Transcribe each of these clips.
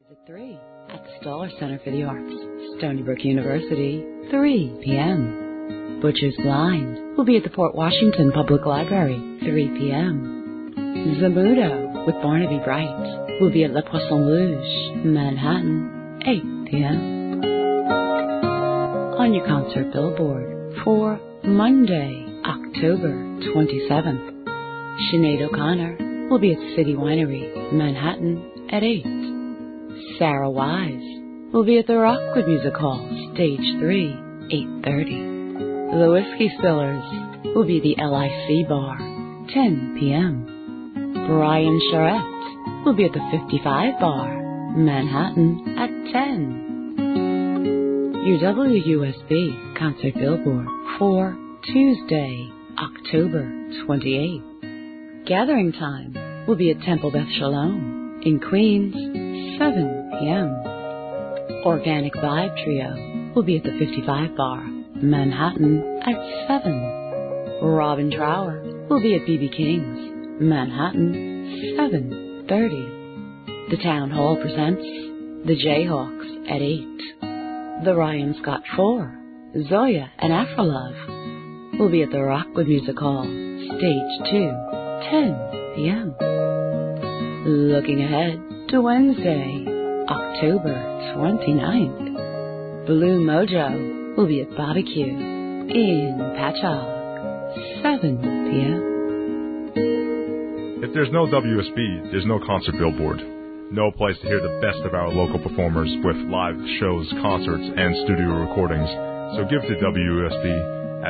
At 3 at the Stoller Center for the Arts, Stony Brook University, 3 p.m. Butcher's Blind will be at the Port Washington Public Library, 3 p.m. Zamudo with Barnaby Bright will be at Le Poisson Rouge, Manhattan, 8 p.m. On your concert billboard for Monday, October 27th, Sinead O'Connor will be at City Winery, Manhattan, at 8. Sarah Wise will be at the Rockwood Music Hall, Stage 3, 8:30. The Whiskey Spillers will be at the LIC Bar, 10 p.m. Brian Charette will be at the 55 Bar, Manhattan, at 10. Your WUSB concert billboard for Tuesday, October 28th. Gathering time will be at Temple Beth Shalom in Queens, 7 p.m. Organic Vibe Trio will be at the 55 Bar, Manhattan, at 7. Robin Trower will be at BB King's, Manhattan, 7:30. The Town Hall presents the Jayhawks at 8. The Ryan Scott 4, Zoya and Afrolove will be at the Rockwood Music Hall, Stage 2, 10 p.m. Looking ahead to Wednesday, October 29th, Blue Mojo will be at Barbecue in Patchogue, 7 p.m. If there's no WSB, there's no concert billboard. No place to hear the best of our local performers with live shows, concerts, and studio recordings. So give to WSB at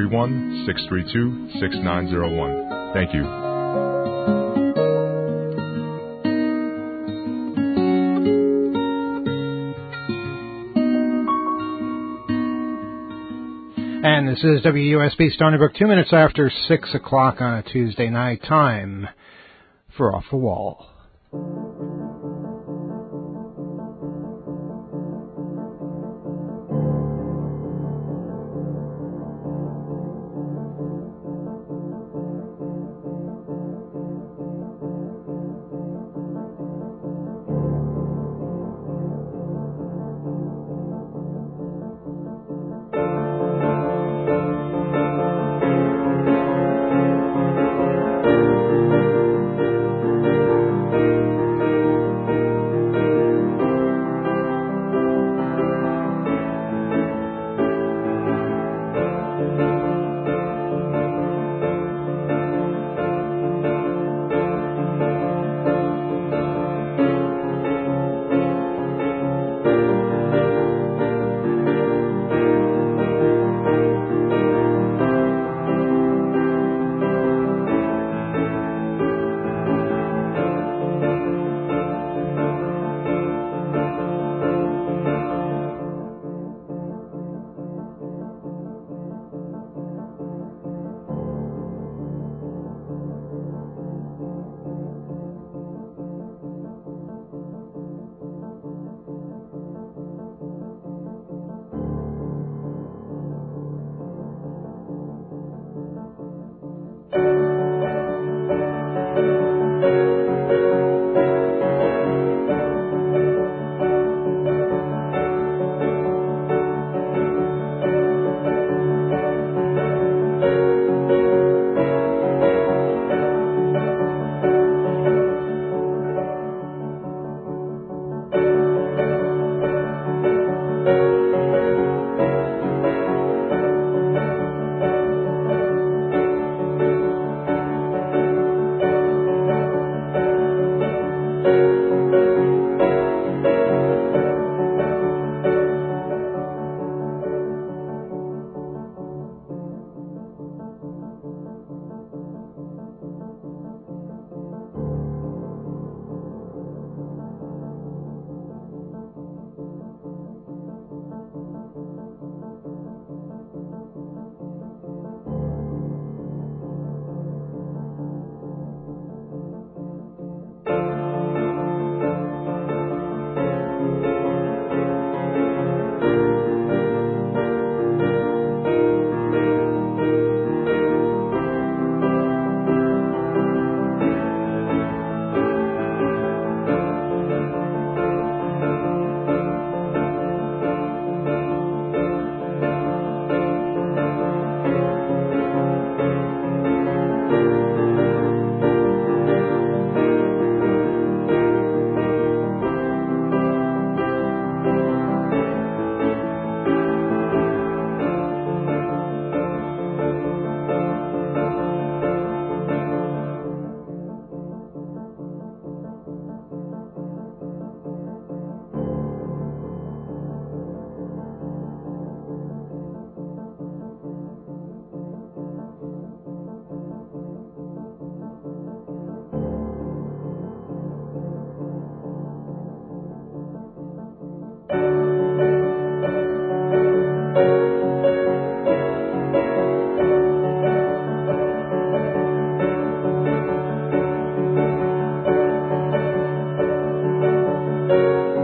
631-632-6901. Thank you. And this is WUSB Stony Brook, 2 minutes after 6 o'clock on a Tuesday night. Time for Off the Wall.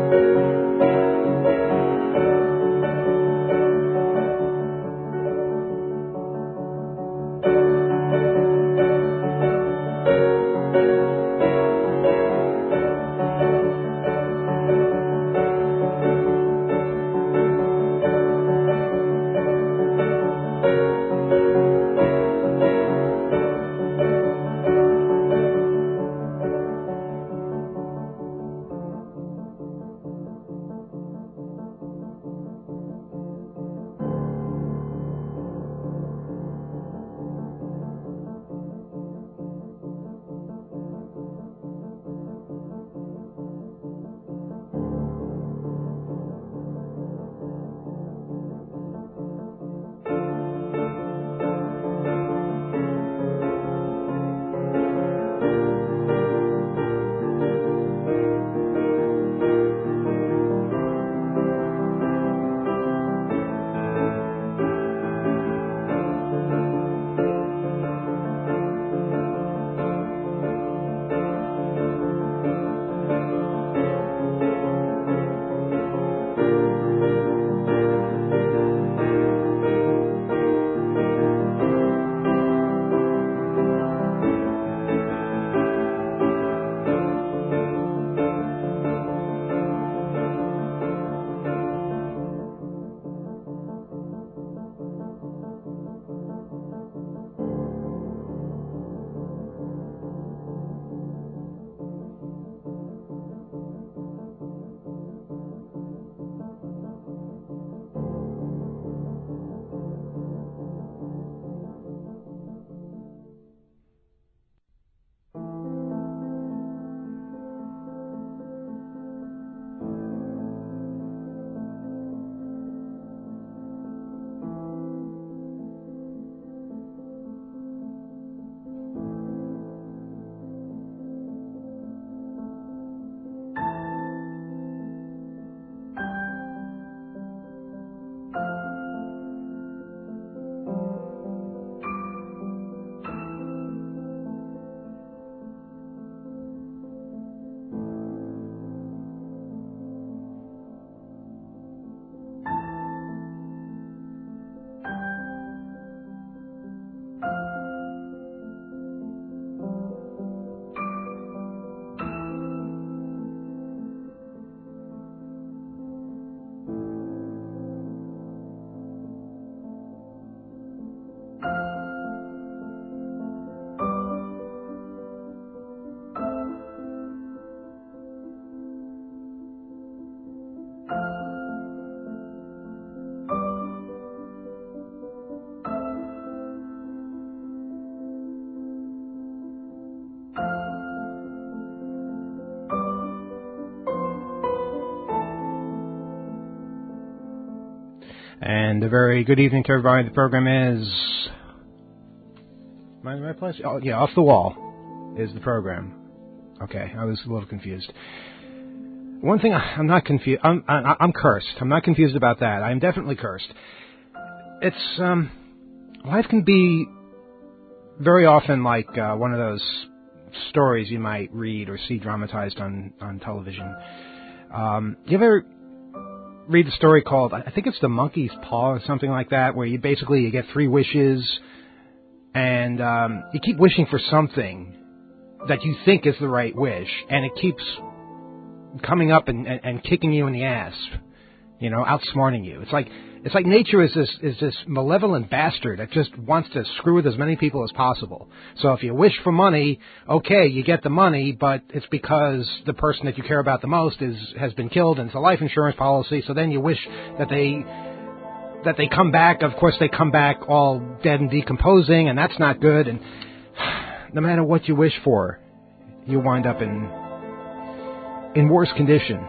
And a very good evening to everybody. The program is... Am I in the right place? Oh, yeah, Off the Wall is the program. Okay, I was a little confused. One thing, I'm not confused. I'm cursed. I'm not confused about that. I'm definitely cursed. It's, life can be very often like one of those stories you might read or see dramatized on television. You ever read the story called, I think it's The Monkey's Paw or something like that, where you get 3 wishes, and you keep wishing for something that you think is the right wish, and it keeps coming up and kicking you in the ass, outsmarting you. It's like nature is this malevolent bastard that just wants to screw with as many people as possible. So if you wish for money, okay, you get the money, but it's because the person that you care about the most has been killed, and it's a life insurance policy. So then you wish that they come back. Of course, they come back all dead and decomposing, and that's not good. And no matter what you wish for, you wind up in worse condition.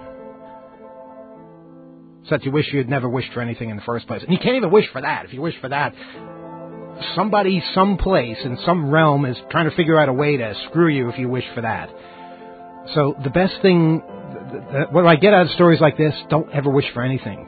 So that you wish you had never wished for anything in the first place. And you can't even wish for that. If you wish for that, somebody, someplace, in some realm is trying to figure out a way to screw you if you wish for that. So the best thing, what I get out of stories like this, don't ever wish for anything.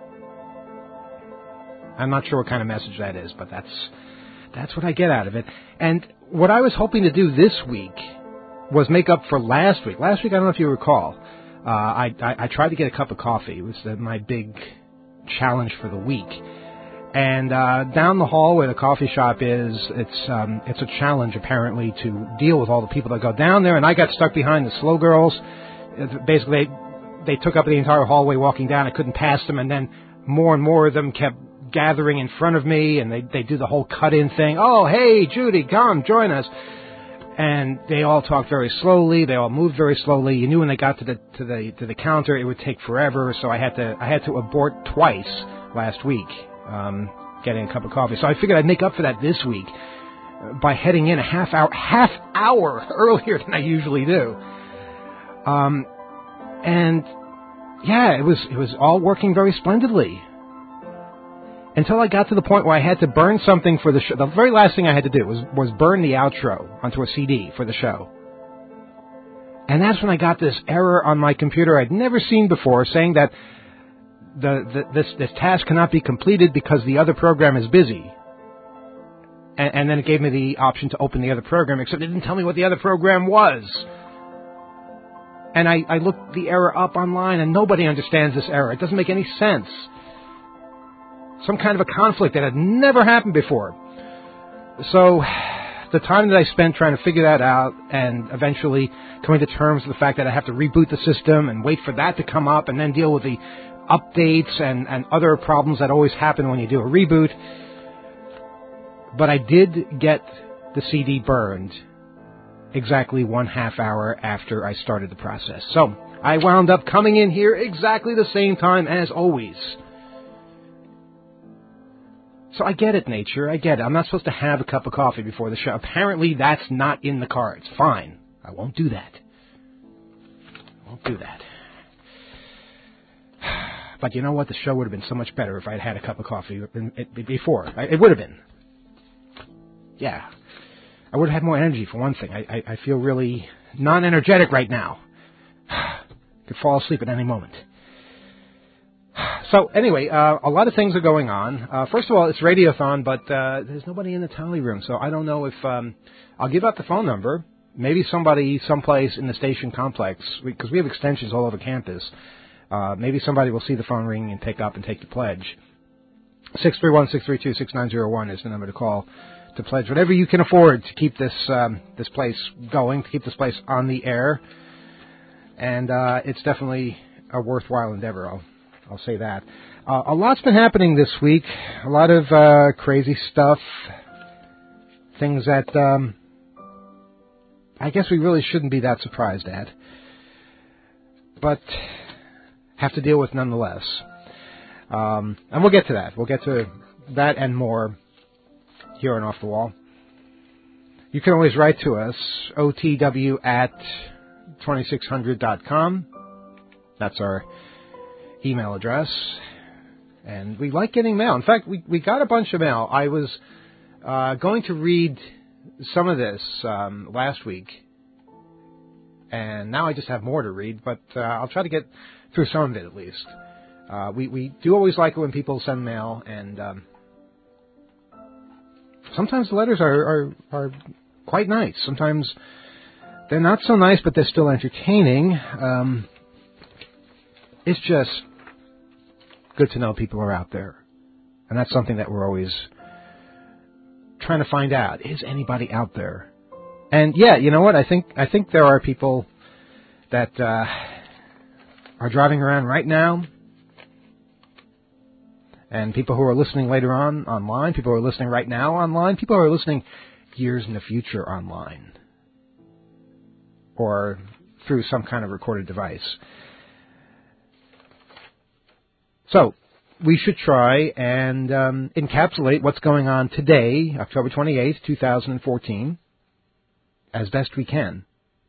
I'm not sure what kind of message that is, but that's what I get out of it. And what I was hoping to do this week was make up for last week. Last week, I don't know if you recall, I tried to get a cup of coffee. It was my big challenge for the week. And down the hall where the coffee shop is, it's a challenge apparently to deal with all the people that go down there. And I got stuck behind the slow girls. Basically, they took up the entire hallway walking down. I couldn't pass them, and then more and more of them kept gathering in front of me, and they do the whole cut-in thing. Oh, hey, Judy, come join us. And they all talked very slowly. They all moved very slowly. You knew when they got to the counter, it would take forever. So I had to abort twice last week, getting a cup of coffee. So I figured I'd make up for that this week by heading in a half hour earlier than I usually do. And yeah, it was all working very splendidly. Until I got to the point where I had to burn something for the show. The very last thing I had to do was burn the outro onto a CD for the show. And that's when I got this error on my computer I'd never seen before, saying that this task cannot be completed because the other program is busy. And then it gave me the option to open the other program, except it didn't tell me what the other program was. And I looked the error up online, and nobody understands this error. It doesn't make any sense. Some kind of a conflict that had never happened before. So the time that I spent trying to figure that out and eventually coming to terms with the fact that I have to reboot the system and wait for that to come up and then deal with the updates and other problems that always happen when you do a reboot. But I did get the CD burned exactly 1/2 hour after I started the process. So I wound up coming in here exactly the same time as always. So I get it, Nature. I get it. I'm not supposed to have a cup of coffee before the show. Apparently, that's not in the cards. Fine. I won't do that. But you know what? The show would have been so much better if I had had a cup of coffee before. It would have been. Yeah. I would have had more energy, for one thing. I feel really non-energetic right now. Could fall asleep at any moment. So, anyway, a lot of things are going on. First of all, it's Radiothon, but there's nobody in the tally room, so I don't know if... I'll give out the phone number. Maybe somebody someplace in the station complex, because we have extensions all over campus. Maybe somebody will see the phone ring and take up and take the pledge. 631-632-6901 is the number to call to pledge whatever you can afford to keep this place going, to keep this place on the air. And it's definitely a worthwhile endeavor, I'll say that. A lot's been happening this week. A lot of crazy stuff. Things that I guess we really shouldn't be that surprised at. But have to deal with nonetheless. And we'll get to that. We'll get to that and more here on Off the Wall. You can always write to us, otw@2600.com. That's our email address. And we like getting mail. In fact, we got a bunch of mail. I was going to read some of this last week. And now I just have more to read, but I'll try to get through some of it at least. We do always like it when people send mail, and sometimes the letters are quite nice. Sometimes they're not so nice, but they're still entertaining. It's just good to know people are out there. And that's something that we're always trying to find out. Is anybody out there? And yeah, you know what? I think there are people that are driving around right now, and people who are listening later on online, people who are listening right now online, people who are listening years in the future online, or through some kind of recorded device. So we should try and encapsulate what's going on today, October 28th, 2014, as best we can.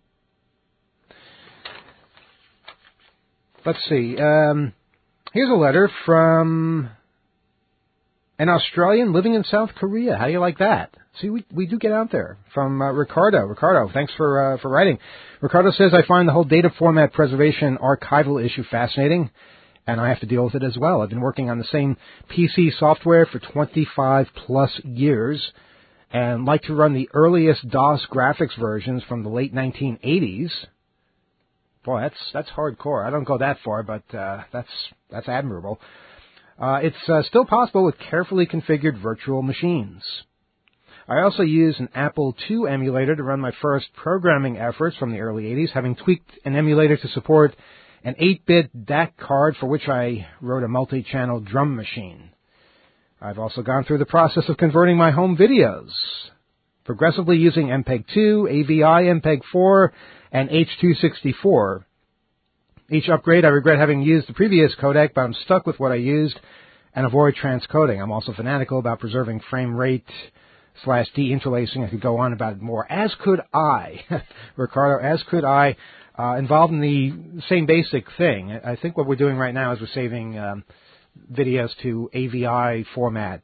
Let's see. Here's a letter from an Australian living in South Korea. How do you like that? See, we do get out there. From Ricardo. Ricardo, thanks for writing. Ricardo says, I find the whole data format preservation archival issue fascinating, and I have to deal with it as well. I've been working on the same PC software for 25 plus years, and like to run the earliest DOS graphics versions from the late 1980s. Boy, that's hardcore. I don't go that far, but that's admirable. It's still possible with carefully configured virtual machines. I also used an Apple II emulator to run my first programming efforts from the early 80s, having tweaked an emulator to support an 8-bit DAC card for which I wrote a multi-channel drum machine. I've also gone through the process of converting my home videos, progressively using MPEG-2, AVI, MPEG-4, and H.264. Each upgrade, I regret having used the previous codec, but I'm stuck with what I used and avoid transcoding. I'm also fanatical about preserving frame rate / deinterlacing. I could go on about it more. As could I, Ricardo, as could I, involved in the same basic thing. I think what we're doing right now is we're saving videos to AVI format,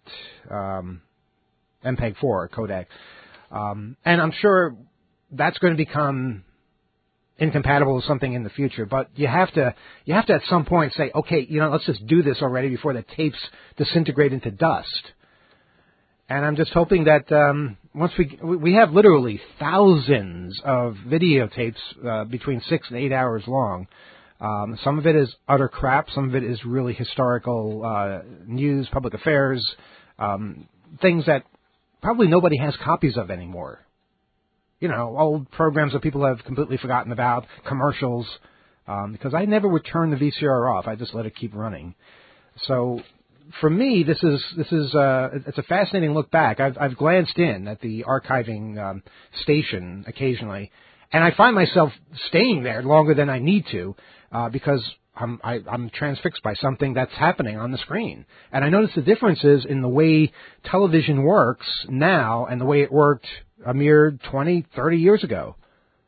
MPEG-4 codec. And I'm sure that's going to become incompatible with something in the future, but you have to at some point say, okay, let's just do this already before the tapes disintegrate into dust. And I'm just hoping that once we have literally thousands of videotapes between 6 and 8 hours long. Some of it is utter crap. Some of it is really historical news, public affairs, things that probably nobody has copies of anymore. Old programs that people have completely forgotten about, commercials, because I never would turn the VCR off. I just let it keep running. So for me, it's a fascinating look back. I've glanced in at the archiving station occasionally, and I find myself staying there longer than I need to because I'm transfixed by something that's happening on the screen. And I notice the differences in the way television works now and the way it worked a mere 20, 30 years ago.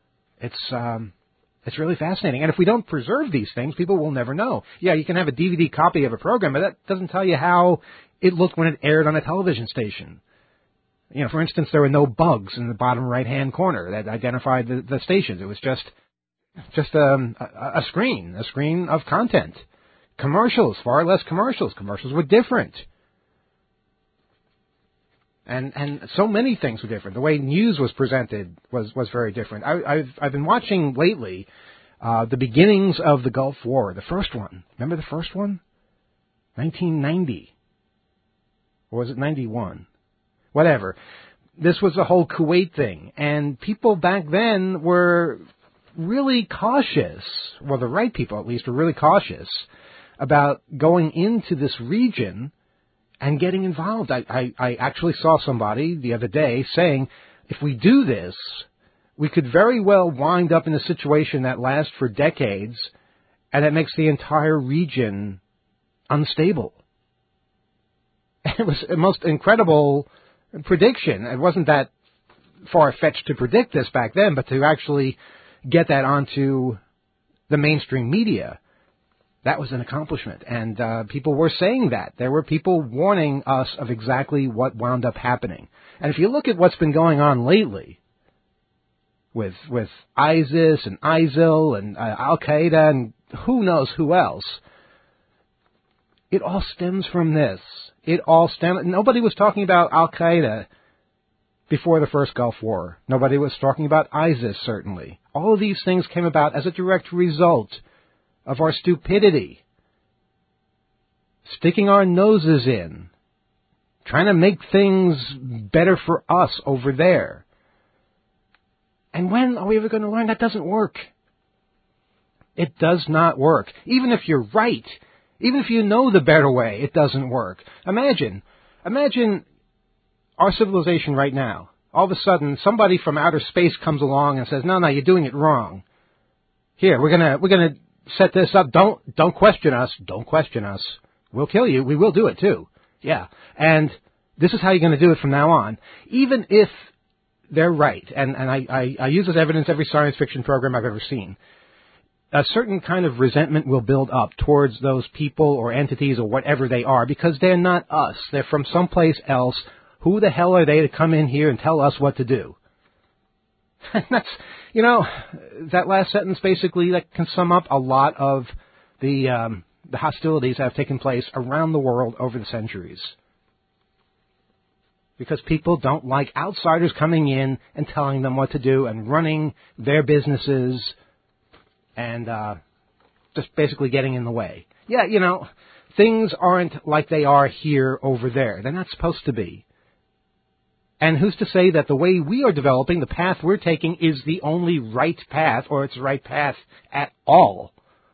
It's really fascinating. And if we don't preserve these things, people will never know. Yeah, you can have a DVD copy of a program, but that doesn't tell you how it looked when it aired on a television station. For instance, there were no bugs in the bottom right-hand corner that identified the stations. It was just a screen of content. Commercials, far less commercials. Commercials were different. And so many things were different. The way news was presented was very different. I've been watching lately the beginnings of the Gulf War, the first one. Remember the first one? 1990. Or was it 91? Whatever. This was the whole Kuwait thing. And people back then were really cautious. Well, the right people, at least, were really cautious about going into this region and getting involved. I actually saw somebody the other day saying, if we do this, we could very well wind up in a situation that lasts for decades, and it makes the entire region unstable. It was the most incredible prediction. It wasn't that far-fetched to predict this back then, but to actually get that onto the mainstream media, that was an accomplishment, and people were saying that. There were people warning us of exactly what wound up happening. And if you look at what's been going on lately with ISIS and ISIL and Al-Qaeda and who knows who else, it all stems from this. Nobody was talking about Al-Qaeda before the first Gulf War. Nobody was talking about ISIS, certainly. All of these things came about as a direct result of our stupidity, sticking our noses in, trying to make things better for us over there. And when are we ever going to learn that doesn't work? It does not work. Even if you're right, even if you know the better way, it doesn't work. Imagine our civilization right now. All of a sudden, somebody from outer space comes along and says, "No, you're doing it wrong. Here, we're gonna set this up. Don't question us. Don't question us. We'll kill you. We will do it too. Yeah. And this is how you're going to do it from now on." Even if they're right, and I use as evidence every science fiction program I've ever seen, a certain kind of resentment will build up towards those people or entities or whatever they are, because they're not us. They're from someplace else. Who the hell are they to come in here and tell us what to do? That's, that last sentence basically that can sum up a lot of the hostilities that have taken place around the world over the centuries. Because people don't like outsiders coming in and telling them what to do and running their businesses and just basically getting in the way. Yeah, things aren't like they are here over there. They're not supposed to be. And who's to say that the way we are developing, the path we're taking, is the only right path, or it's the right path at all?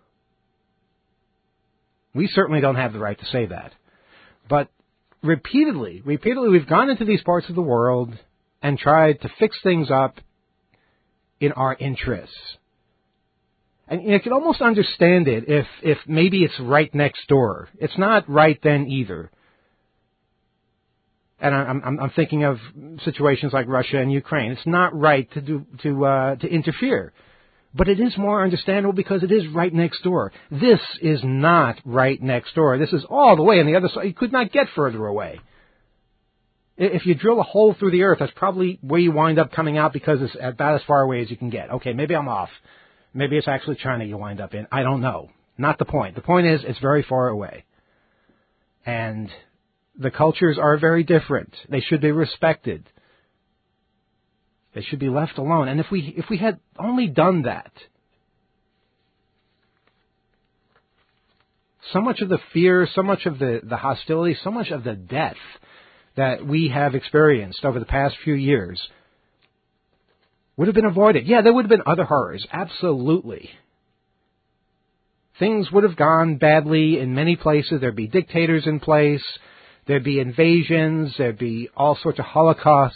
We certainly don't have the right to say that. But repeatedly, we've gone into these parts of the world and tried to fix things up in our interests. And you can almost understand it if maybe it's right next door. It's not right then either. And I'm thinking of situations like Russia and Ukraine. It's not right to interfere, but it is more understandable because it is right next door. This is not right next door. This is all the way on the other side. You could not get further away. If you drill a hole through the earth, that's probably where you wind up coming out because it's about as far away as you can get. Okay, maybe I'm off. Maybe it's actually China you wind up in. I don't know. Not the point. The point is it's very far away. And the cultures are very different. They should be respected. They should be left alone. And if we had only done that, so much of the fear, so much of the hostility, so much of the death that we have experienced over the past few years would have been avoided. Yeah, there would have been other horrors, absolutely. Things would have gone badly in many places. There'd be dictators in place. There'd be invasions. There'd be all sorts of holocausts.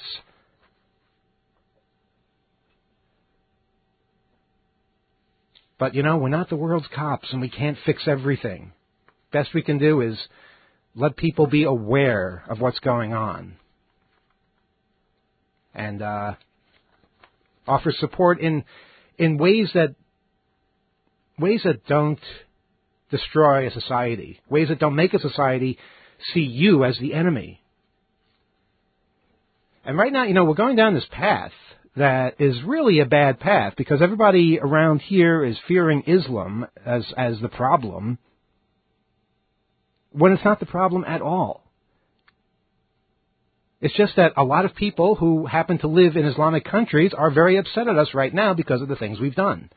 But, we're not the world's cops, and we can't fix everything. Best we can do is let people be aware of what's going on. And offer support in ways that don't destroy a society, ways that don't make a society see you as the enemy. And right now, we're going down this path that is really a bad path because everybody around here is fearing Islam as the problem when it's not the problem at all. It's just that a lot of people who happen to live in Islamic countries are very upset at us right now because of the things we've done.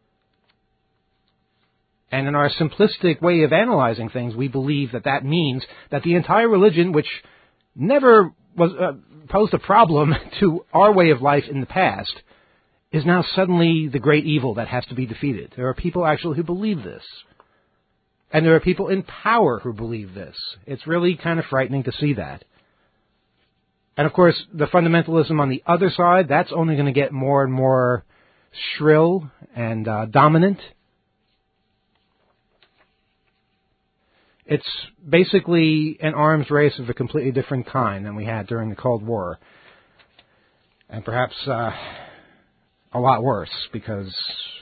And in our simplistic way of analyzing things, we believe that means that the entire religion, which never was posed a problem to our way of life in the past, is now suddenly the great evil that has to be defeated. There are people actually who believe this. And there are people in power who believe this. It's really kind of frightening to see that. And of course, the fundamentalism on the other side, that's only going to get more and more shrill and dominant. It's basically an arms race of a completely different kind than we had during the Cold War. And perhaps a lot worse, because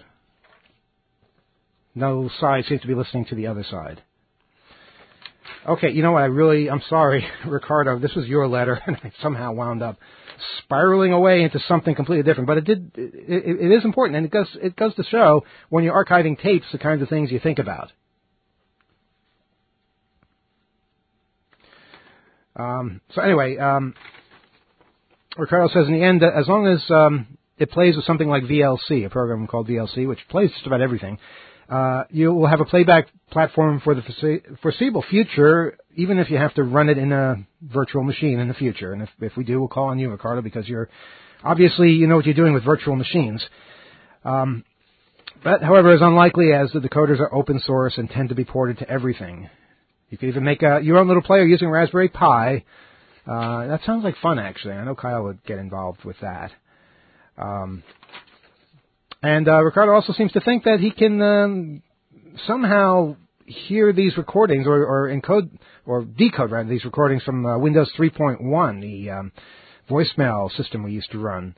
no side seems to be listening to the other side. Okay, you know what, I'm sorry, Ricardo, this was your letter, and I somehow wound up spiraling away into something completely different. But it is important, and it goes to show, when you're archiving tapes, the kinds of things you think about. So anyway, Ricardo says in the end, as long as it plays with something like VLC, a program called VLC, which plays just about everything, you will have a playback platform for the foreseeable future, even if you have to run it in a virtual machine in the future. And if we do, we'll call on you, Ricardo, because obviously you know what you're doing with virtual machines. But, however, as unlikely as the decoders are open source and tend to be ported to everything. You could even make your own little player using Raspberry Pi. That sounds like fun, actually. I know Kyle would get involved with that. And Ricardo also seems to think that he can somehow hear these recordings or encode or decode rather these recordings from Windows 3.1, the voicemail system we used to run.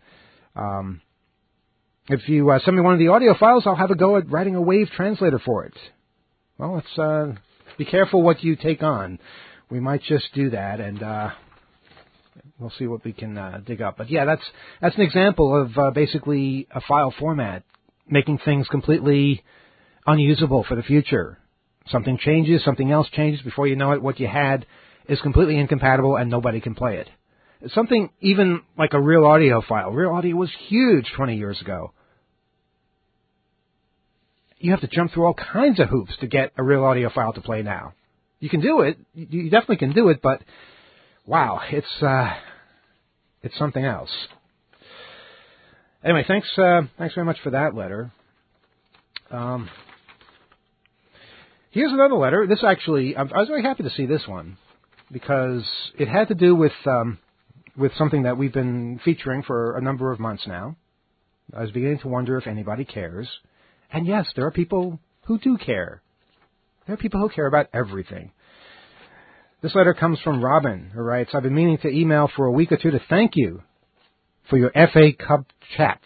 If you send me one of the audio files, I'll have a go at writing a wave translator for it. Well, let's be careful what you take on. We might just do that, and we'll see what we can dig up. But yeah, that's an example of basically a file format making things completely unusable for the future. Something changes, something else changes. Before you know it, what you had is completely incompatible, and nobody can play it. Something even like a Real Audio file. Real Audio was huge 20 years ago. you have to jump through all kinds of hoops to get a real audio file to play now. You can do it. You definitely can do it, but wow, it's something else. Anyway, thanks very much for that letter. Here's another letter. This actually, I was very happy to see this one because it had to do with something that we've been featuring for a number of months now. I was beginning to wonder if anybody cares. And yes, there are people who do care. There are people who care about everything. This letter comes from Robin, who writes, I've been meaning to email for a week or two to thank you for your FA Cup chats.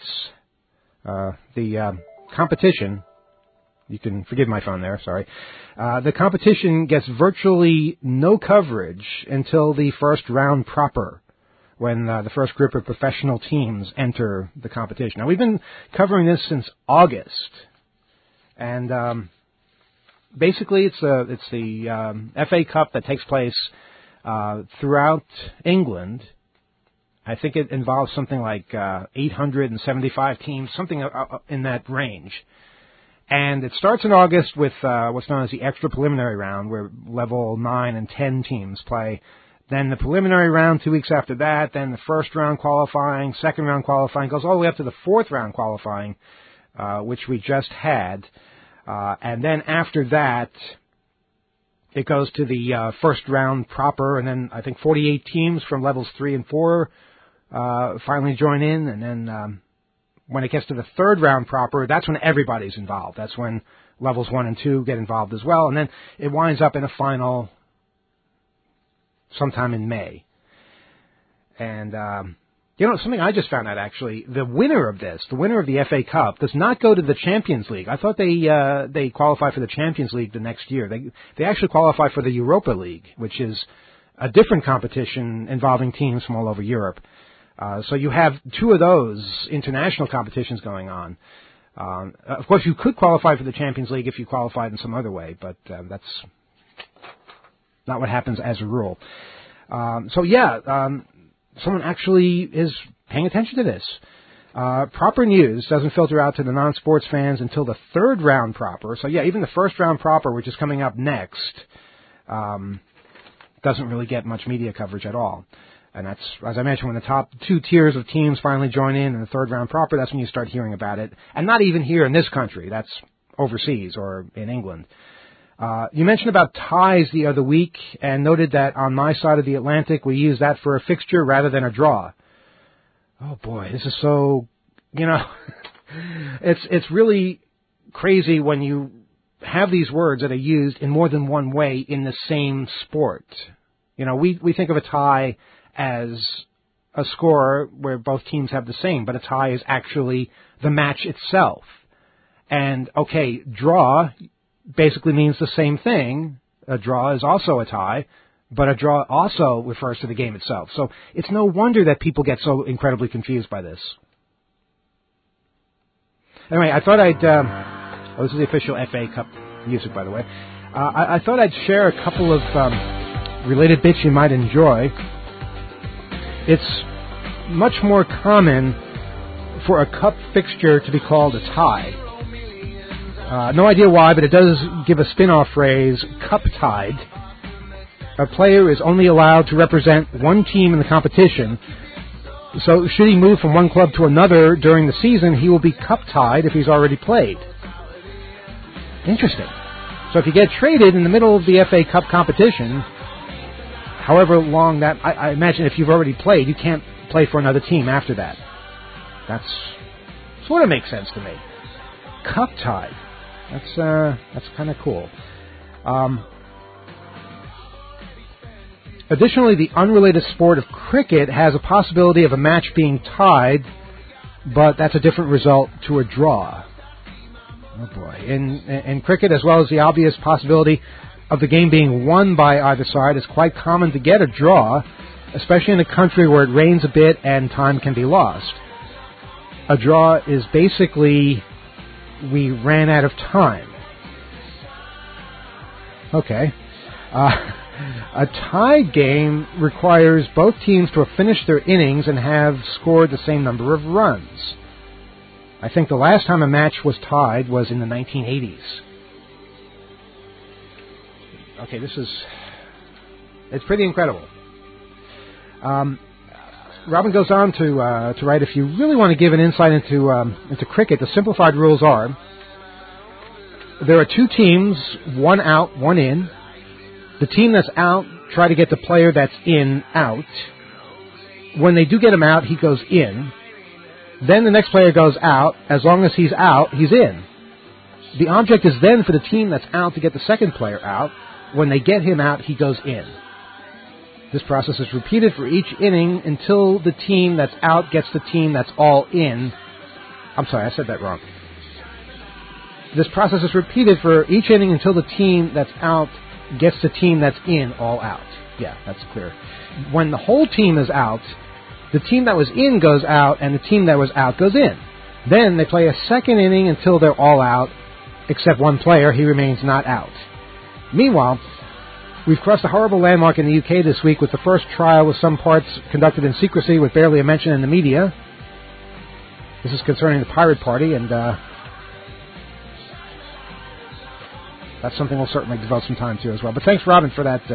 The competition, you can forgive my phone there, sorry. The competition gets virtually no coverage until the first round proper, when the first group of professional teams enter the competition. Now, we've been covering this since August, and basically it's the FA Cup that takes place throughout England. I think it involves something like 875 teams, something in that range. And it starts in August with what's known as the extra preliminary round, where level 9 and 10 teams play. Then the preliminary round 2 weeks after that, then the first round qualifying, second round qualifying, goes all the way up to the fourth round qualifying, which we just had. And then after that, it goes to the first round proper, and then I think 48 teams from levels 3 and 4 finally join in, and then when it gets to the third round proper, that's when everybody's involved. That's when levels 1 and 2 get involved as well, and then it winds up in a final sometime in May. And, something I just found out, actually, the winner of the FA Cup, does not go to the Champions League. I thought they qualify for the Champions League the next year. They actually qualify for the Europa League, which is a different competition involving teams from all over Europe. So you have 2 of those international competitions going on. Of course, you could qualify for the Champions League if you qualified in some other way, but that's not what happens as a rule. Someone actually is paying attention to this. Proper news doesn't filter out to the non-sports fans until the third round proper. So, even the first round proper, which is coming up next, doesn't really get much media coverage at all. And that's, as I mentioned, when the top 2 tiers of teams finally join in the third round proper, that's when you start hearing about it. And not even here in this country. That's overseas or in England. You mentioned about ties the other week and noted that on my side of the Atlantic, we use that for a fixture rather than a draw. Oh boy, this is so, it's really crazy when you have these words that are used in more than one way in the same sport. We think of a tie as a score where both teams have the same, but a tie is actually the match itself. And, okay, draw basically means the same thing. A draw is also a tie, but a draw also refers to the game itself. So it's no wonder that people get so incredibly confused by this. Anyway, I thought I'd... this is the official FA Cup music, by the way. I thought I'd share a couple of related bits you might enjoy. It's much more common for a cup fixture to be called a tie. No idea why, but it does give a spin-off phrase, cup-tied. A player is only allowed to represent one team in the competition, so should he move from one club to another during the season, he will be cup-tied if he's already played. Interesting. So if you get traded in the middle of the FA Cup competition, however long that... I imagine if you've already played, you can't play for another team after that. That's sort of makes sense to me. Cup-tied. That's kind of cool. Additionally, the unrelated sport of cricket has a possibility of a match being tied, but that's a different result to a draw. Oh boy. In cricket, as well as the obvious possibility of the game being won by either side, it's quite common to get a draw, especially in a country where it rains a bit and time can be lost. A draw is basically... we ran out of time. Okay. A tie game requires both teams to have finished their innings and have scored the same number of runs. I think the last time a match was tied was in the 1980s. Okay, it's pretty incredible. Robin goes on to write, if you really want to give an insight into cricket, the simplified rules are, there are two teams, one out, one in. The team that's out try to get the player that's in out. When they do get him out, he goes in. Then the next player goes out. As long as he's out, he's in. The object is then for the team that's out to get the second player out. When they get him out, he goes in. This process is repeated for each inning until the team that's out gets the team that's all in. I'm sorry, I said that wrong. This process is repeated for each inning until the team that's out gets the team that's in all out. Yeah, that's clear. When the whole team is out, the team that was in goes out, and the team that was out goes in. Then they play a second inning until they're all out, except one player. He remains not out. Meanwhile, we've crossed a horrible landmark in the UK this week with the first trial with some parts conducted in secrecy with barely a mention in the media. This is concerning the Pirate Party, and that's something we'll certainly devote some time to as well. But thanks, Robin, for that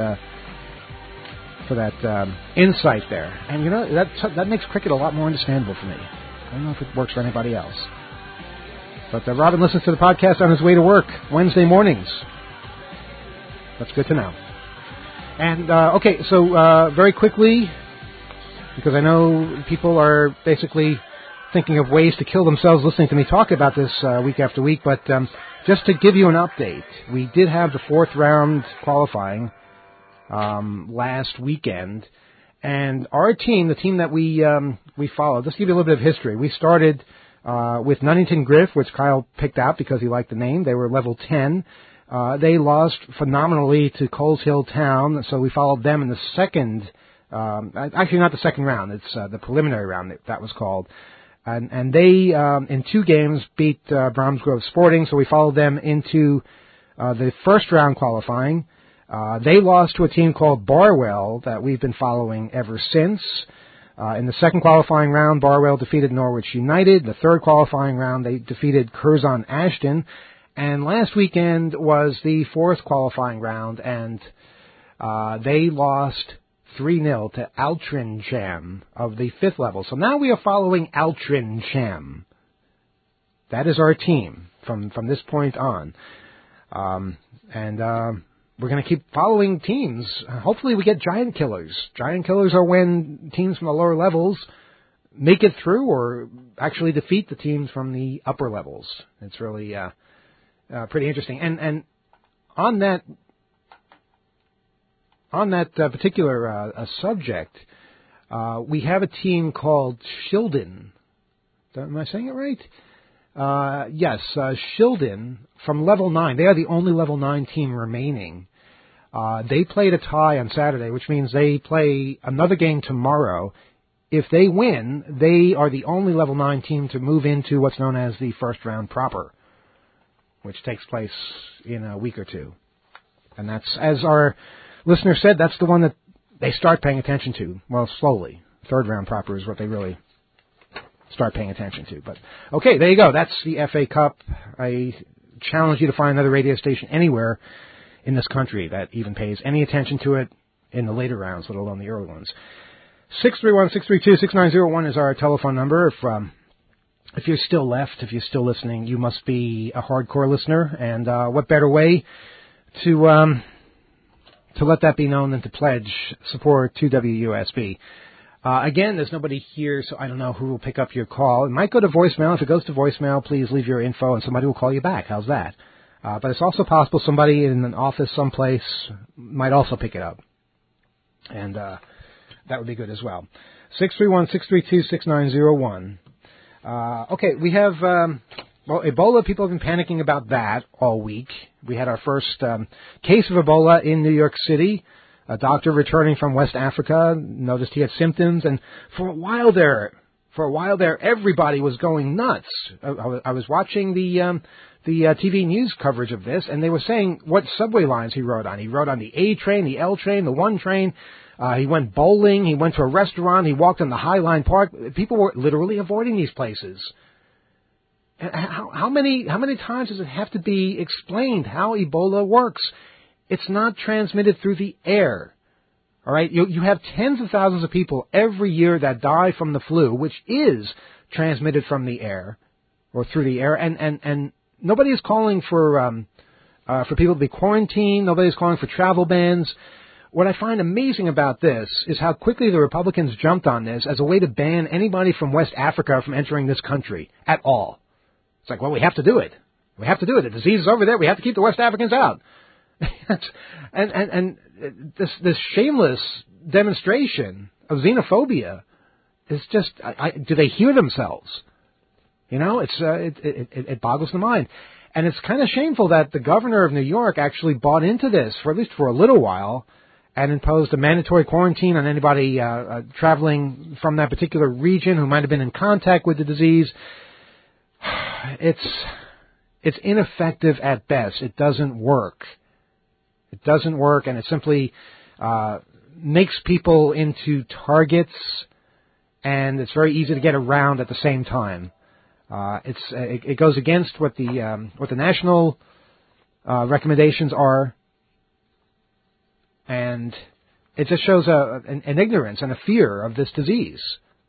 insight there. And, you know, that makes cricket a lot more understandable for me. I don't know if it works for anybody else. But Robin listens to the podcast on his way to work Wednesday mornings. That's good to know. And, okay, so very quickly, because I know people are basically thinking of ways to kill themselves listening to me talk about this week after week, but just to give you an update, we did have the fourth round qualifying last weekend, and our team, the team that we followed, just to give you a little bit of history, we started with Nunnington Griff, which Kyle picked out because he liked the name. They were level 10. They lost phenomenally to Coles Hill Town, so we followed them in the second, actually not the second round, it's the preliminary round that was called. And they, in 2 games, beat Bromsgrove Sporting, so we followed them into the first round qualifying. They lost to a team called Barwell that we've been following ever since. In the second qualifying round, Barwell defeated Norwich United. The third qualifying round, they defeated Curzon Ashton. And last weekend was the fourth qualifying round, and they lost 3-0 to Altrincham of the 5th level. So now we are following Altrincham. That is our team from this point on. We're going to keep following teams. Hopefully we get Giant Killers. Giant Killers are when teams from the lower levels make it through or actually defeat the teams from the upper levels. It's really pretty interesting. And on that particular subject, we have a team called Shildon. Am I saying it right? Yes, Shildon from level 9. They are the only level 9 team remaining. They played a tie on Saturday, which means they play another game tomorrow. If they win, they are the only level 9 team to move into what's known as the first round proper, which takes place in a week or two. And that's, as our listener said, that's the one that they start paying attention to. Well, slowly. Third round proper is what they really start paying attention to. But, okay, there you go. That's the FA Cup. I challenge you to find another radio station anywhere in this country that even pays any attention to it in the later rounds, let alone the early ones. 631-632-6901 is our telephone number. If you're still left, if you're still listening, you must be a hardcore listener. And what better way to let that be known than to pledge support to WUSB. Again, there's nobody here, so I don't know who will pick up your call. It might go to voicemail. If it goes to voicemail, please leave your info and somebody will call you back. How's that? But it's also possible somebody in an office someplace might also pick it up. And that would be good as well. 631-632-6901. Okay, we have, Ebola. People have been panicking about that all week. We had our first case of Ebola in New York City. A doctor returning from West Africa noticed he had symptoms, and for a while there, everybody was going nuts. I was watching the TV news coverage of this, and they were saying what subway lines he rode on. He rode on the A train, the L train, the 1 train. He went bowling. He went to a restaurant. He walked on the High Line Park. People were literally avoiding these places. How many times does it have to be explained how Ebola works? It's not transmitted through the air. All right, you have tens of thousands of people every year that die from the flu, which is transmitted from the air or through the air, and nobody is calling for people to be quarantined. Nobody is calling for travel bans. What I find amazing about this is how quickly the Republicans jumped on this as a way to ban anybody from West Africa from entering this country at all. It's like, well, we have to do it. We have to do it. The disease is over there. We have to keep the West Africans out. and this shameless demonstration of xenophobia is just, do they hear themselves? You know, it boggles the mind. And it's kind of shameful that the governor of New York actually bought into this, for at least for a little while, and imposed a mandatory quarantine on anybody traveling from that particular region who might have been in contact with the disease. It's ineffective at best. It doesn't work. It doesn't work, and it simply makes people into targets, and it's very easy to get around at the same time. It goes against what the national recommendations are, and it just shows an ignorance and a fear of this disease.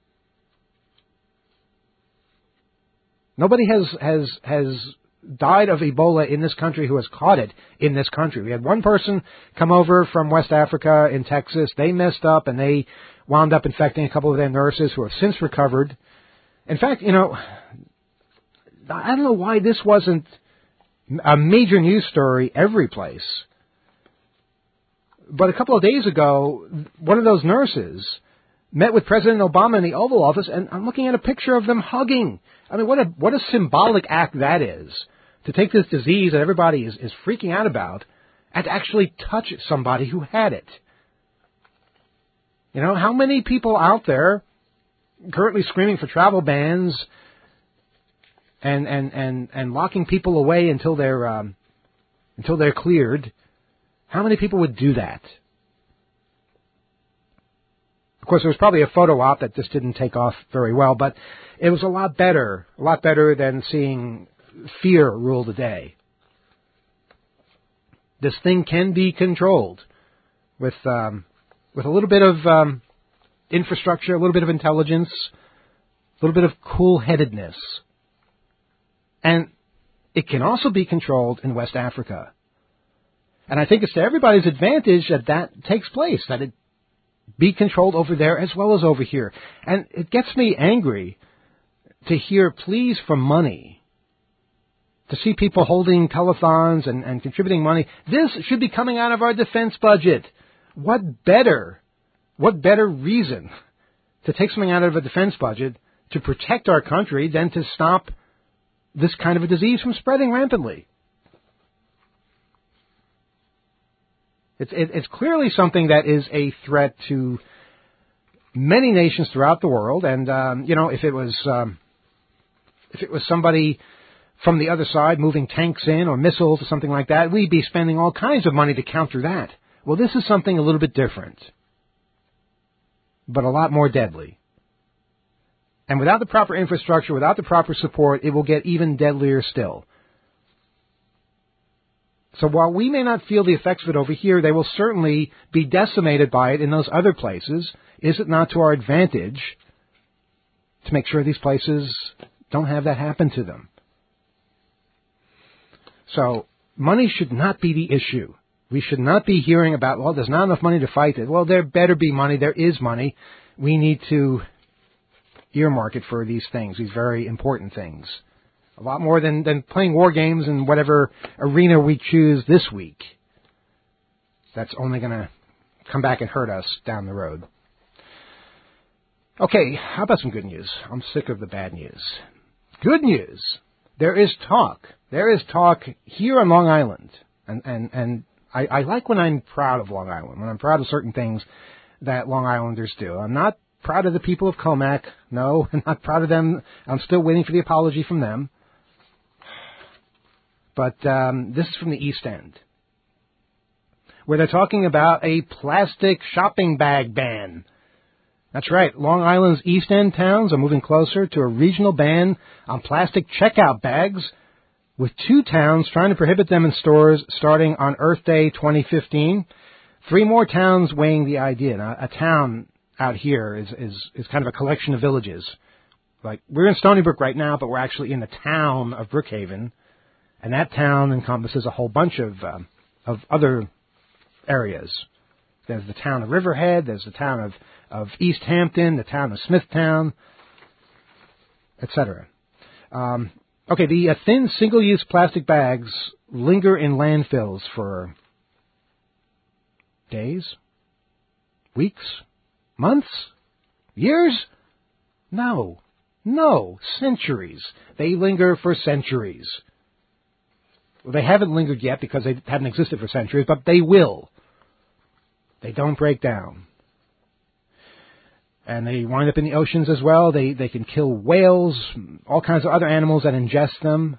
Nobody has died of Ebola in this country who has caught it in this country. We had one person come over from West Africa in Texas. They messed up and they wound up infecting a couple of their nurses who have since recovered. In fact, you know, I don't know why this wasn't a major news story every place. But a couple of days ago, one of those nurses met with President Obama in the Oval Office, and I'm looking at a picture of them hugging. I mean, what a symbolic act that is, to take this disease that everybody is freaking out about and to actually touch somebody who had it. You know, how many people out there currently screaming for travel bans and locking people away until they're cleared? How many people would do that? Of course, there was probably a photo op that just didn't take off very well, but it was a lot better than seeing fear rule the day. This thing can be controlled with a little bit of infrastructure, a little bit of intelligence, a little bit of cool-headedness. And it can also be controlled in West Africa. And I think it's to everybody's advantage that takes place, that it be controlled over there as well as over here. And it gets me angry to hear pleas for money, to see people holding telethons and contributing money. This should be coming out of our defense budget. What better reason to take something out of a defense budget to protect our country than to stop this kind of a disease from spreading rampantly? It's clearly something that is a threat to many nations throughout the world, and if it was somebody from the other side moving tanks in or missiles or something like that, we'd be spending all kinds of money to counter that. Well, this is something a little bit different, but a lot more deadly. And without the proper infrastructure, without the proper support, it will get even deadlier still. So while we may not feel the effects of it over here, they will certainly be decimated by it in those other places. Is it not to our advantage to make sure these places don't have that happen to them? So money should not be the issue. We should not be hearing about, well, there's not enough money to fight it. Well, there better be money. There is money. We need to earmark it for these things, these very important things. A lot more than playing war games in whatever arena we choose this week. That's only going to come back and hurt us down the road. Okay, how about some good news? I'm sick of the bad news. Good news. There is talk. There is talk here on Long Island. And I like when I'm proud of Long Island, when I'm proud of certain things that Long Islanders do. I'm not proud of the people of Comac. No, I'm not proud of them. I'm still waiting for the apology from them. But this is from the East End, where they're talking about a plastic shopping bag ban. That's right. Long Island's East End towns are moving closer to a regional ban on plastic checkout bags, with 2 towns trying to prohibit them in stores starting on Earth Day 2015. 3 more towns weighing the idea. Now, a town out here is kind of a collection of villages. Like, we're in Stony Brook right now, but we're actually in the town of Brookhaven, and that town encompasses a whole bunch of other areas. There's the town of Riverhead, there's the town of East Hampton, the town of Smithtown, etc. Okay, the thin single-use plastic bags linger in landfills for days, weeks, months, years? No, centuries. They linger for centuries. Well, they haven't lingered yet because they haven't existed for centuries, but they will. They don't break down. And they wind up in the oceans as well. They can kill whales, all kinds of other animals that ingest them.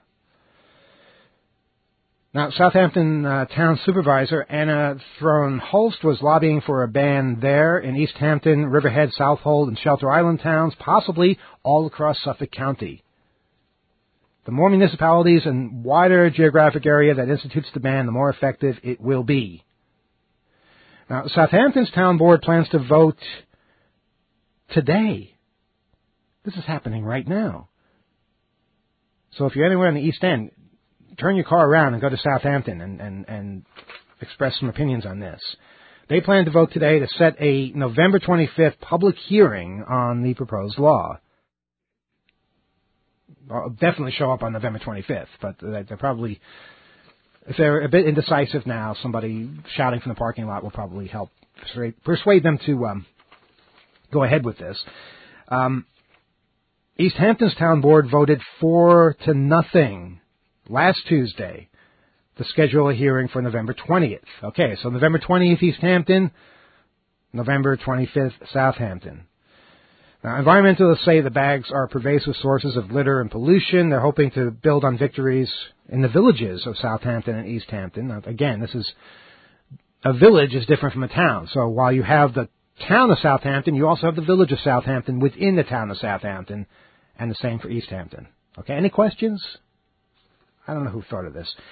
Now, Southampton town supervisor Anna Throne-Holst was lobbying for a ban there in East Hampton, Riverhead, Southold, and Shelter Island towns, possibly all across Suffolk County. The more municipalities and wider geographic area that institutes the ban, the more effective it will be. Now, Southampton's town board plans to vote today. This is happening right now. So if you're anywhere in the East End, turn your car around and go to Southampton and express some opinions on this. They plan to vote today to set a November 25th public hearing on the proposed law. I'll definitely show up on November 25th, but they're probably, if they're a bit indecisive now, somebody shouting from the parking lot will probably help persuade them to go ahead with this. East Hampton's town board voted 4-0 last Tuesday to schedule a hearing for November 20th. Okay, so November 20th, East Hampton, November 25th, Southampton. Now, environmentalists say the bags are pervasive sources of litter and pollution. They're hoping to build on victories in the villages of Southampton and East Hampton. Now, again, a village is different from a town. So while you have the town of Southampton, you also have the village of Southampton within the town of Southampton, and the same for East Hampton. Okay, any questions? I don't know who thought of this.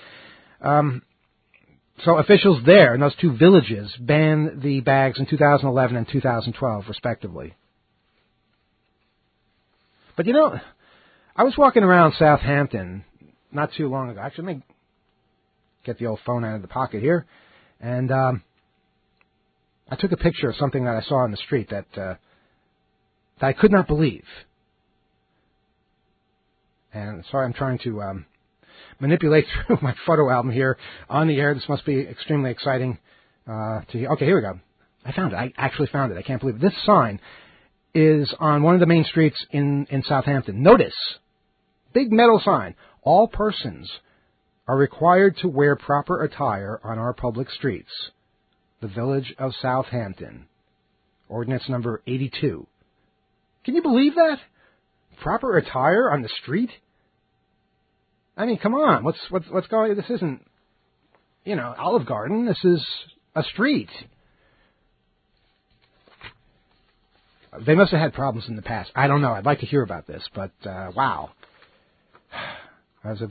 So officials there in those 2 villages banned the bags in 2011 and 2012, respectively. But you know, I was walking around Southampton not too long ago. Actually, let me get the old phone out of the pocket here. And I took a picture of something that I saw on the street that I could not believe. And sorry, I'm trying to manipulate through my photo album here on the air. This must be extremely exciting to hear. Okay, here we go. I found it. I actually found it. I can't believe it. This sign is on one of the main streets in Southampton. Notice, big metal sign, all persons are required to wear proper attire on our public streets. The Village of Southampton. Ordinance number 82. Can you believe that? Proper attire on the street? I mean, come on. What's going on? This isn't, Olive Garden. This is a street. They must have had problems in the past. I don't know. I'd like to hear about this, but wow. I was a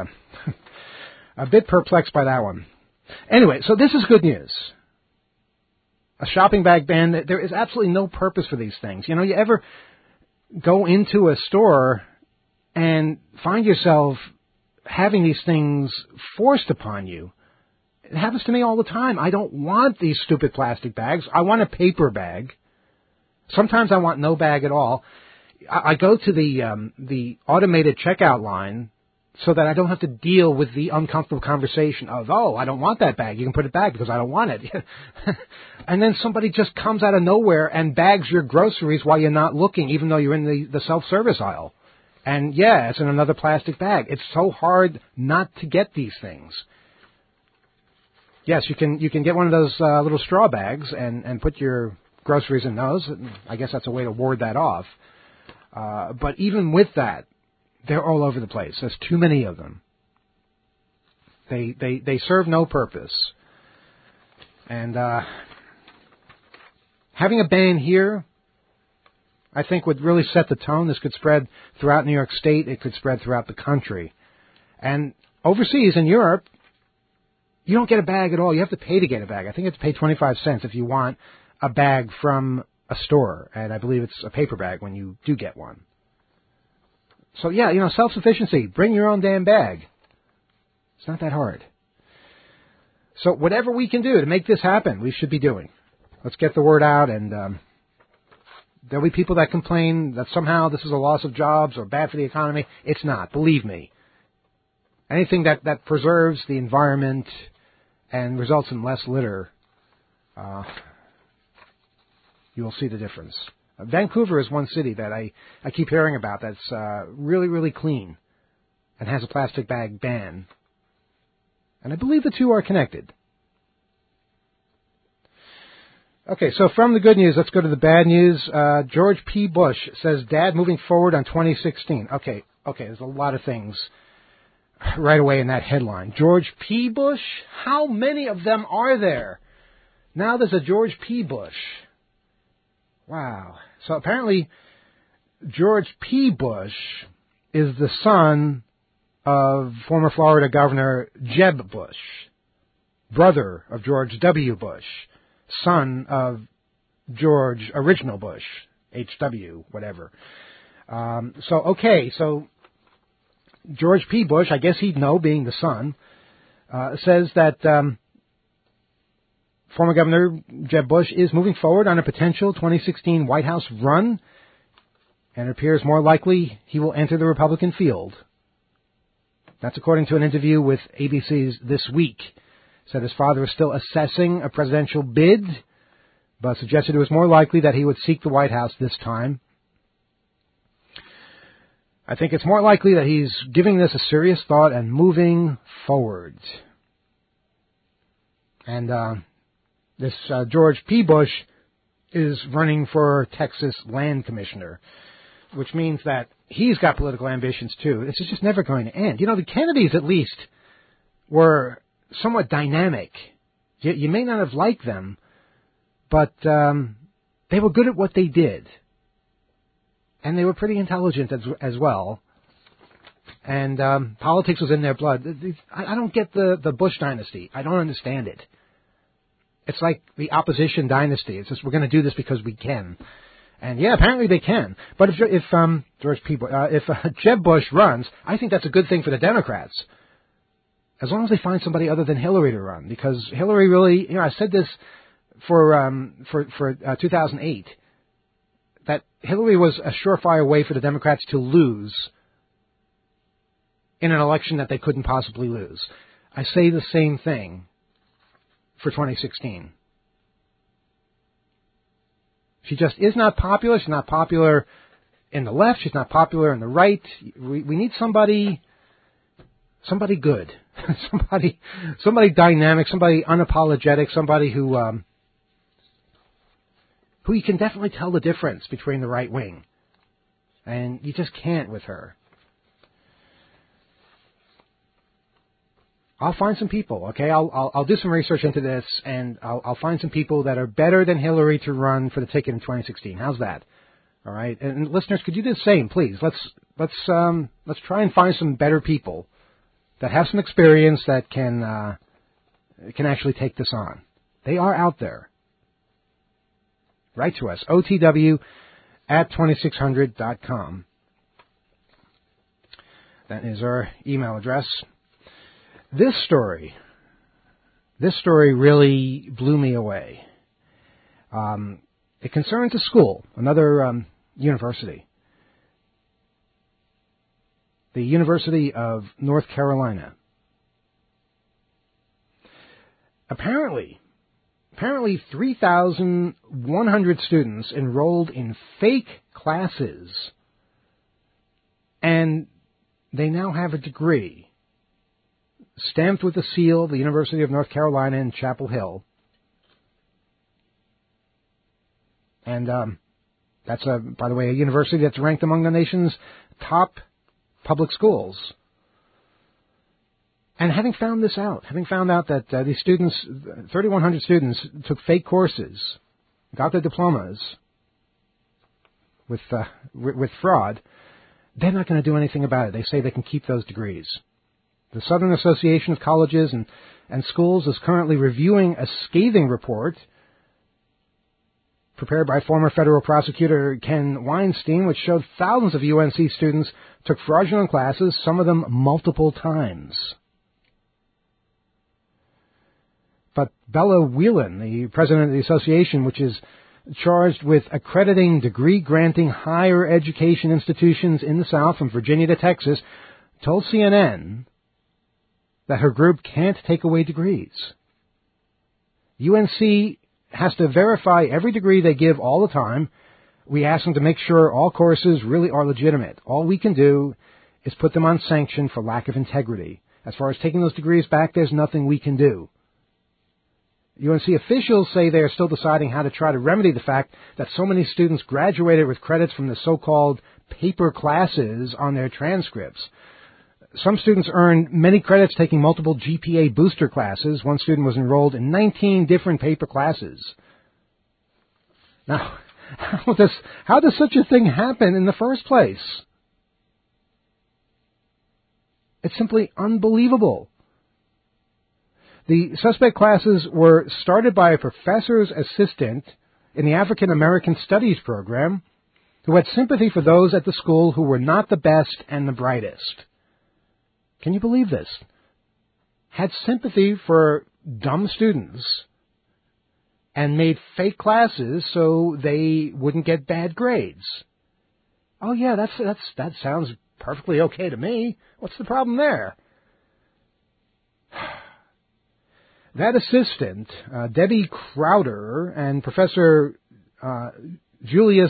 bit perplexed by that one. Anyway, so this is good news. A shopping bag ban. There is absolutely no purpose for these things. You ever go into a store and find yourself having these things forced upon you? It happens to me all the time. I don't want these stupid plastic bags. I want a paper bag. Sometimes I want no bag at all. I go to the automated checkout line so that I don't have to deal with the uncomfortable conversation of, oh, I don't want that bag. You can put it back because I don't want it. And then somebody just comes out of nowhere and bags your groceries while you're not looking, even though you're in the self-service aisle. And yeah, it's in another plastic bag. It's so hard not to get these things. Yes, you can get one of those little straw bags and put your groceries in those. I guess that's a way to ward that off. But even with that, they're all over the place. There's too many of them. They serve no purpose. And having a ban here I think would really set the tone. This could spread throughout New York State. It could spread throughout the country. And overseas in Europe, you don't get a bag at all. You have to pay to get a bag. I think you have to pay 25 cents if you want a bag from a store. And I believe it's a paper bag when you do get one. So, yeah, self-sufficiency. Bring your own damn bag. It's not that hard. So whatever we can do to make this happen, we should be doing. Let's get the word out, and there'll be people that complain that somehow this is a loss of jobs or bad for the economy. It's not. Believe me. Anything that preserves the environment and results in less litter, you will see the difference. Vancouver is one city that I keep hearing about that's really, really clean and has a plastic bag ban. And I believe the two are connected. Okay, so from the good news, let's go to the bad news. George P. Bush says, Dad, moving forward on 2016. Okay, there's a lot of things right away in that headline. George P. Bush? How many of them are there? Now there's a George P. Bush. Wow. So apparently George P. Bush is the son of former Florida Governor Jeb Bush, brother of George W. Bush, son of George Original Bush, H.W., whatever. So George P. Bush, I guess he'd know, being the son, says that former Governor Jeb Bush is moving forward on a potential 2016 White House run, and it appears more likely he will enter the Republican field. That's according to an interview with ABC's This Week. Said his father is still assessing a presidential bid, but suggested it was more likely that he would seek the White House this time. I think it's more likely that he's giving this a serious thought and moving forward. And this George P. Bush is running for Texas Land Commissioner, which means that he's got political ambitions too. This is just never going to end. The Kennedys at least were somewhat dynamic. You may not have liked them, but they were good at what they did. And they were pretty intelligent as well. And politics was in their blood. I don't get the Bush dynasty. I don't understand it. It's like the opposition dynasty. It's just we're going to do this because we can. And yeah, apparently they can. But if Jeb Bush runs, I think that's a good thing for the Democrats. As long as they find somebody other than Hillary to run, because Hillary really, I said this for 2008, that Hillary was a surefire way for the Democrats to lose in an election that they couldn't possibly lose. I say the same thing for 2016. She just is not popular. She's not popular in the left. She's not popular in the right. We need somebody good, somebody dynamic, somebody unapologetic, somebody who you can definitely tell the difference between the right wing, and you just can't with her. I'll find some people, okay? I'll do some research into this, and I'll find some people that are better than Hillary to run for the ticket in 2016. How's that? All right, and listeners, could you do the same, please? Let's try and find some better people that have some experience that can actually take this on. They are out there. Write to us, otw@2600.com. That is our email address. This story really blew me away. It concerns a school, another university. The University of North Carolina. Apparently 3,100 students enrolled in fake classes, and they now have a degree stamped with the seal of the University of North Carolina in Chapel Hill. And that's, by the way, a university that's ranked among the nation's top public schools. And having found out that these students, 3,100 students, took fake courses, got their diplomas, with fraud, they're not going to do anything about it. They say they can keep those degrees. The Southern Association of Colleges and Schools is currently reviewing a scathing report prepared by former federal prosecutor Ken Weinstein, which showed thousands of UNC students took fraudulent classes, some of them multiple times. But Bella Whelan, the president of the association, which is charged with accrediting degree-granting higher education institutions in the South from Virginia to Texas, told CNN that her group can't take away degrees. UNC has to verify every degree they give all the time. We ask them to make sure all courses really are legitimate. All we can do is put them on sanction for lack of integrity. As far as taking those degrees back, there's nothing we can do. UNC officials say they are still deciding how to try to remedy the fact that so many students graduated with credits from the so-called paper classes on their transcripts. Some students earned many credits taking multiple GPA booster classes. One student was enrolled in 19 different paper classes. Now, how does such a thing happen in the first place? It's simply unbelievable. The suspect classes were started by a professor's assistant in the African American Studies program who had sympathy for those at the school who were not the best and the brightest. Can you believe this? Had sympathy for dumb students and made fake classes so they wouldn't get bad grades. Oh yeah, that sounds perfectly okay to me. What's the problem there? That assistant, Debbie Crowder, and Professor Julius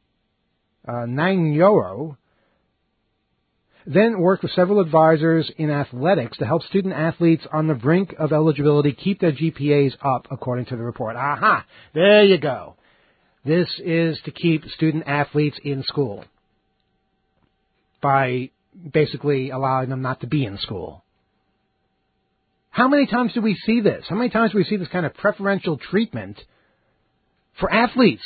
Nanyoro, then worked with several advisors in athletics to help student athletes on the brink of eligibility keep their GPAs up, according to the report. Aha! There you go. This is to keep student athletes in school by basically allowing them not to be in school. How many times do we see this? How many times do we see this kind of preferential treatment for athletes?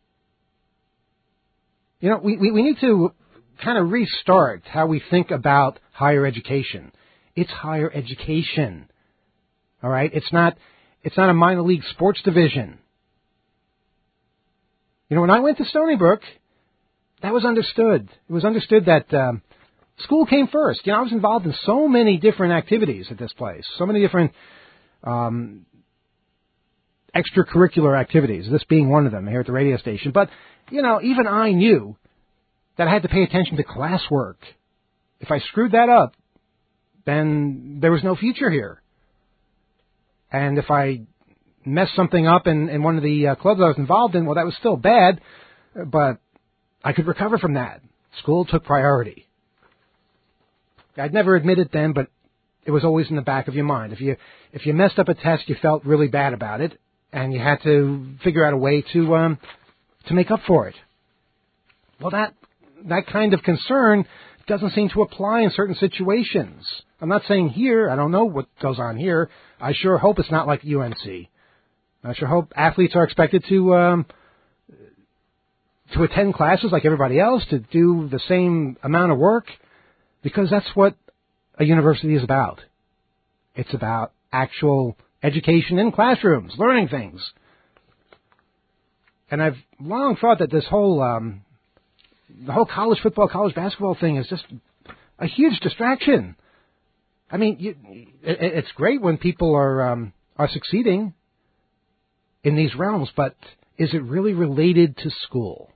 You know, we need to kind of restart how we think about higher education. It's higher education. All right? It's not a minor league sports division. You know, when I went to Stony Brook, that was understood. It was understood that school came first. You know, I was involved in so many different activities at this place, so many different extracurricular activities, this being one of them here at the radio station. But, you know, even I knew that I had to pay attention to classwork. If I screwed that up, then there was no future here. And if I messed something up in one of the clubs I was involved in, well, that was still bad, but I could recover from that. School took priority. I'd never admit it then, but it was always in the back of your mind. If you messed up a test, you felt really bad about it, and you had to figure out a way to make up for it. Well, that kind of concern doesn't seem to apply in certain situations. I'm not saying here. I don't know what goes on here. I sure hope it's not like UNC. I sure hope athletes are expected to attend classes like everybody else, to do the same amount of work, because that's what a university is about. It's about actual education in classrooms, learning things. And I've long thought that this whole the whole college football, college basketball thing is just a huge distraction. I mean, it's great when people are succeeding in these realms, but is it really related to school?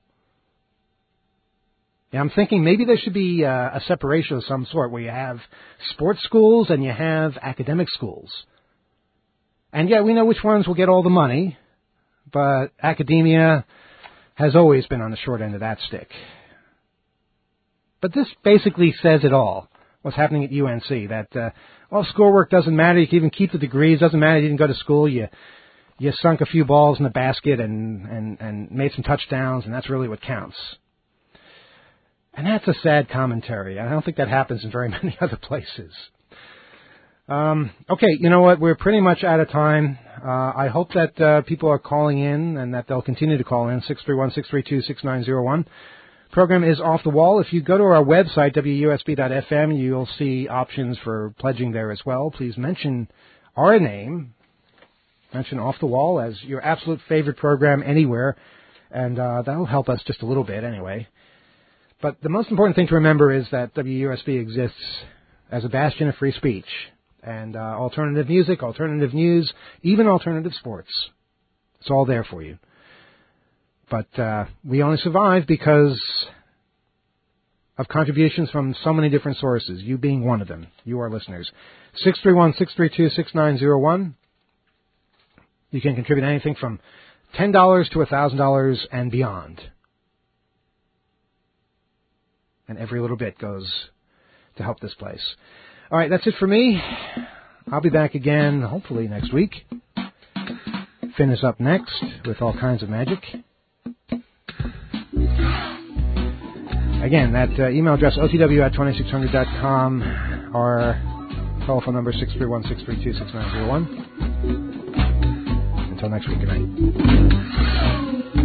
Yeah, I'm thinking maybe there should be a separation of some sort where you have sports schools and you have academic schools. And yeah, we know which ones will get all the money, but academia has always been on the short end of that stick. But this basically says it all, what's happening at UNC, that schoolwork doesn't matter, you can even keep the degrees, doesn't matter, you didn't go to school, you sunk a few balls in the basket and made some touchdowns, and that's really what counts. And that's a sad commentary. I don't think that happens in very many other places. Okay, you know what? We're pretty much out of time. I hope that people are calling in and that they'll continue to call in, 631-632-6901. Program is Off the Wall. If you go to our website, WUSB.FM, you'll see options for pledging there as well. Please mention our name, mention Off the Wall as your absolute favorite program anywhere, and that'll help us just a little bit anyway. But the most important thing to remember is that WUSB exists as a bastion of free speech and alternative music, alternative news, even alternative sports. It's all there for you. But we only survive because of contributions from so many different sources, you being one of them, you our listeners. 631-632-6901. You can contribute anything from $10 to $1,000 and beyond. And every little bit goes to help this place. All right, that's it for me. I'll be back again, hopefully, next week. Finn is up next with all kinds of magic. Again, that email address, otw@2600.com, our telephone number, 631-632-6901. Until next week, good night.